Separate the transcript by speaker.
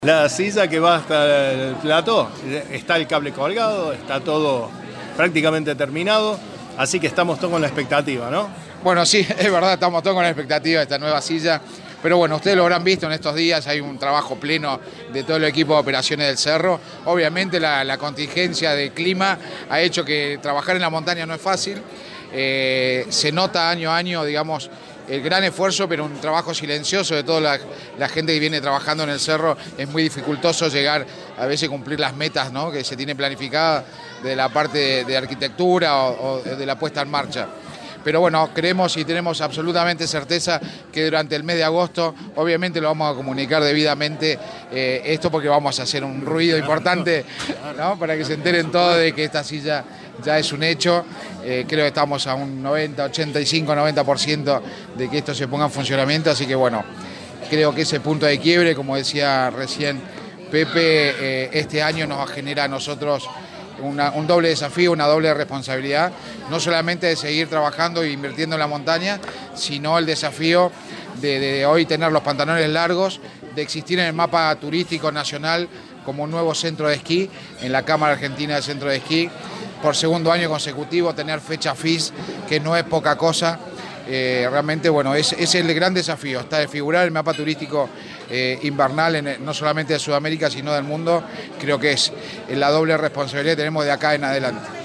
Speaker 1: La silla que va hasta el plató, está el cable colgado, está todo prácticamente terminado, así que estamos todos con la expectativa, ¿no?
Speaker 2: Bueno, sí, es verdad, estamos todos con la expectativa de esta nueva silla, pero bueno, ustedes lo habrán visto en estos días, hay un trabajo pleno de todo el equipo de operaciones del Cerro. Obviamente la contingencia del clima ha hecho que trabajar en la montaña no es fácil, se nota año a año, digamos, el gran esfuerzo, pero un trabajo silencioso de toda la gente que viene trabajando en el Cerro. Es muy dificultoso llegar, a veces cumplir las metas, ¿no?, que se tiene planificada de la parte de arquitectura o de la puesta en marcha. Pero bueno, creemos y tenemos absolutamente certeza que durante el mes de agosto, obviamente lo vamos a comunicar debidamente, esto porque vamos a hacer un ruido importante, ¿no?, para que se enteren todos de que esta silla ya es un hecho. Creo que estamos a un 90, 85, 90% de que esto se ponga en funcionamiento, así que bueno, creo que ese punto de quiebre, como decía recién Pepe, este año nos genera a nosotros un doble desafío, una doble responsabilidad, no solamente de seguir trabajando e invirtiendo en la montaña, sino el desafío de hoy tener los pantalones largos, de existir en el mapa turístico nacional como un nuevo centro de esquí, en la Cámara Argentina de Centro de Esquí, por segundo año consecutivo, tener fecha FIS, que no es poca cosa. Realmente, bueno, es el gran desafío, está de figurar el mapa turístico invernal, no solamente de Sudamérica, sino del mundo. Creo que es la doble responsabilidad que tenemos de acá en adelante.